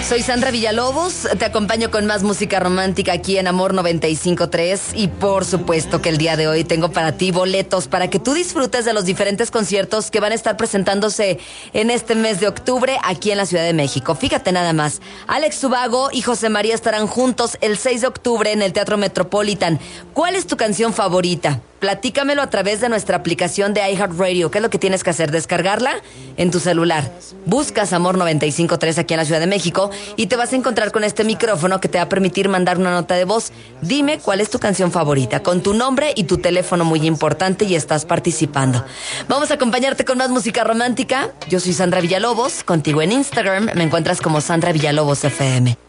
Soy Sandra Villalobos, te acompaño con más música romántica aquí en Amor 95.3 y por supuesto que el día de hoy tengo para ti boletos para que tú disfrutes de los diferentes conciertos que van a estar presentándose en este mes de octubre aquí en la Ciudad de México. Fíjate nada más, Alex Ubago y José María estarán juntos el 6 de octubre en el Teatro Metropolitan. ¿Cuál es tu canción favorita? Platícamelo a través de nuestra aplicación de iHeartRadio. ¿Qué es lo que tienes que hacer? Descargarla en tu celular. Buscas Amor 95.3 aquí en la Ciudad de México y te vas a encontrar con este micrófono que te va a permitir mandar una nota de voz. Dime cuál es tu canción favorita, con tu nombre y tu teléfono muy importante, y estás participando. Vamos a acompañarte con más música romántica. Yo soy Sandra Villalobos, contigo en Instagram me encuentras como Sandra Villalobos FM.